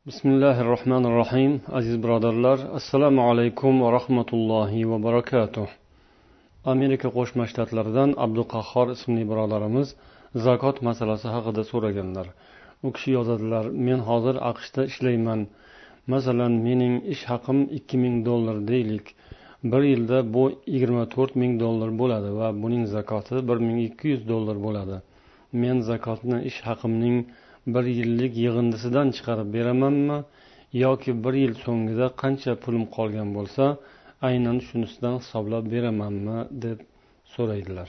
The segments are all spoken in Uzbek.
Bismillahirrohmanirrohim. Aziz birodarlar, assalomu alaykum va rahmatullohi va barakatuh. Amerika Qo'shma Shtatlaridan Abduqahhor ismli birodarimiz zakot masalasi haqida so'raganlar. U kishi yozadilar: men hozir AQShda ishlayman. Masalan, mening ish haqim $2000 deylik. Bir yilda bu $24000 bo'ladi va buning zakoti $1200 bo'ladi. Men zakotni ish haqimning bir yillik yig'indisidan chiqarib beramanmi yoki bir yil so'ngida qancha pulim qolgan bo'lsa aynan shunisidan hisoblab beramanmi deb so'raydilar.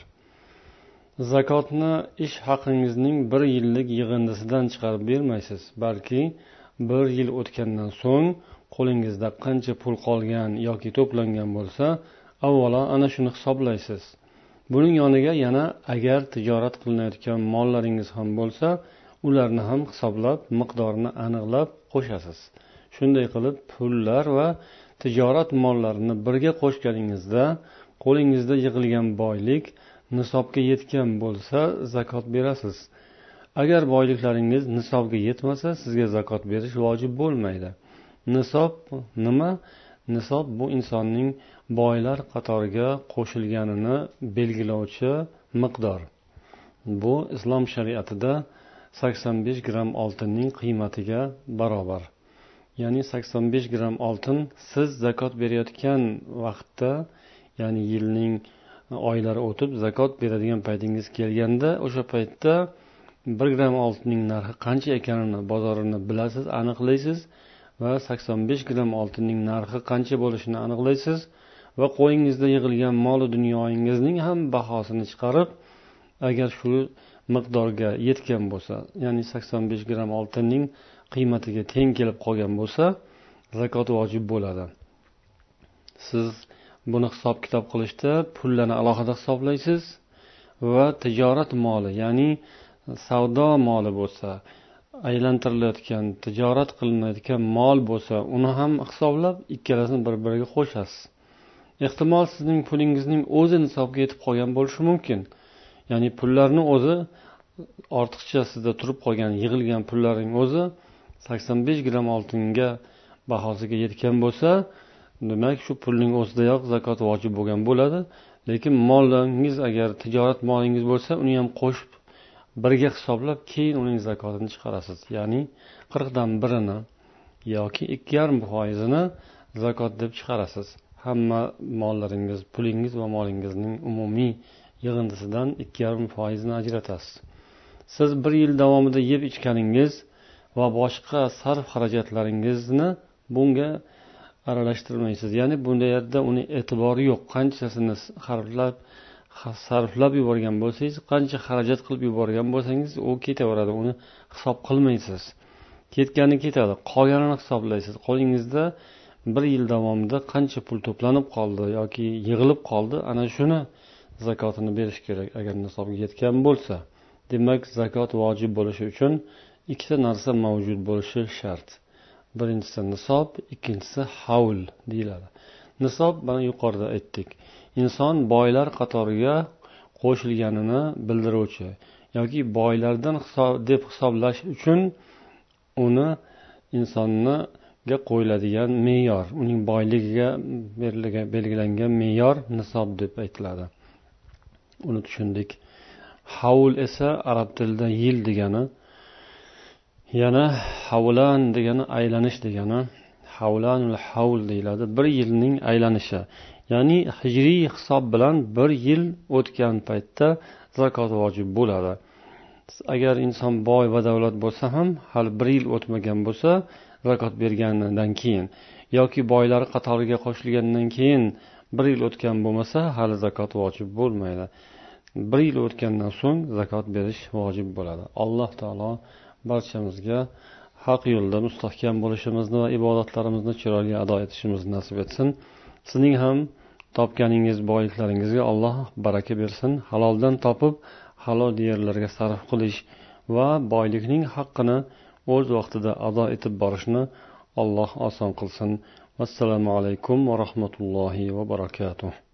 Zakotni ish haqingizning bir yillik yig'indisidan chiqarib bermaysiz, balki bir yil o'tgandan so'ng qo'lingizda qancha pul qolgan yoki to'plangan bo'lsa avvalo ana shuni hisoblaysiz. Buning yoniga yana agar tijorat qilinayotgan mollaringiz ham bo'lsa ularni ham hisoblab miqdorini aniqlab qo'shasiz. Shunday qilib pullar va tijorat mollarini birga qo'shganingizda qo'lingizda yig'ilgan boylik nisobga yetgan bo'lsa zakot berasiz. Agar boyliklaringiz nisobga yetmasa sizga zakot berish vojib bo'lmaydi. Nisob nima? Nisob bu insonning boylar qatoriga qo'shilganini belgilovchi miqdor. Bu islom shariatida 85 gram oltinning qiymatiga barobar. Ya'ni 85 gram oltin siz zakot berayotgan vaqtda, ya'ni yilning oylari o'tib zakot beradigan paytingiz kelganda, o'sha paytda 1 gram oltinning narxi qancha ekanini bozorini bilasiz, aniqlaysiz va 85 gram oltinning narxi qancha bo'lishini aniqlaysiz va qo'lingizda yig'ilgan mol-u dunyoyingizning ham bahosini chiqarib, agar shu miqdorga yetgan bo'lsa, ya'ni 85 gram oltinning qiymatiga teng kelib qolgan bo'lsa, zakot vojib bo'ladi. Siz buni hisob kitob qilishda pullarni alohida hisoblaysiz va tijorat moli, ya'ni savdo moli bo'lsa, aylantirilayotgan, tijorat qilinayotgan mol bo'lsa, uni ham hisoblab ikkalasini bir-biriga qo'shasiz. Ehtimol sizning pulingizning o'zi nisobga yetib qolgan bo'lishi mumkin. Ya'ni pullarni o'zi ortiqcha sizda turib qolgan, yig'ilgan pullaring o'zi 85 gram oltinga bahosiga yetgan bo'lsa, demak shu pulning o'zidayoq zakot vojib bo'lgan bo'ladi. Lekin molingiz agar tijorat molingiz bo'lsa, uni ham qo'shib birga hisoblab keyin uning zakotini chiqarasiz. Ya'ni 40 dan 1-ni yoki 2,5%ni zakot deb chiqarasiz. Hamma mollaringiz, pulingiz va molingizning umumiy yig'indisidan 2,5%ni ajratasiz. Siz bir yil davomida yeb ichganingiz va boshqa sarf xarajatlaringizni bunga aralashtirmaysiz. Ya'ni bunda yerda uni e'tibori yo'q. Qanchasini sarflab yuborgan bo'lsangiz, qancha xarajat qilib yuborgan bo'lsangiz, u ketaveradi. Uni hisob qilmaysiz. Ketgani ketadi. Qolganini hisoblaysiz. Qo'lingizda bir yil davomida qancha pul to'planib qoldi yoki yig'ilib qoldi, ana shuni zakotini berish kerak agar nisobga yetgan bo'lsa. Demak, zakot vojib bo'lishi uchun ikkita narsa mavjud bo'lishi shart. Birinchisi nisob, ikkinchisi havl deyiladi. Nisob mana yuqorida aytdik. Inson boylar qatoriga qo'shilganini bildiruvchi yoki boylardan deb hisoblash uchun uni insonga qo'yiladigan me'yor, uning boyligiga belgilangan me'yor nisob deb aytiladi. Uni tushundik. Havl esa arab tilida yil degani, yana havlan degani aylanish degani, havlanul havl deyiladi. Bir yilning aylanishi. Ya'ni hijriy hisob bilan bir yil o'tgan paytda zakot vojib bo'ladi. Agar inson boy va davlat bo'lsa ham, hali bir yil o'tmagan bo'lsa, zakot berganidan keyin yoki boylar qatoriga qo'shilgandan keyin bir yil o'tgan bo'lmasa, hali zakot vojib bo'lmaydi. Bir yil o'tgandan so'ng zakot berish vojib bo'ladi. Alloh taolo barchamizga haq yo'lda mustahkam bo'lishimizni va ibodatlarimizni chiroyli ado etishimizni nasib etsin. Sizning ham topganingiz boyliklaringizga Alloh baraka bersin. Haloldan topib, halol yerlarga sarf qilish va boylikning haqqini o'z vaqtida ado etib borishni Alloh oson qilsin. Assalomu alaykum va rahmatullohi va barakatuh.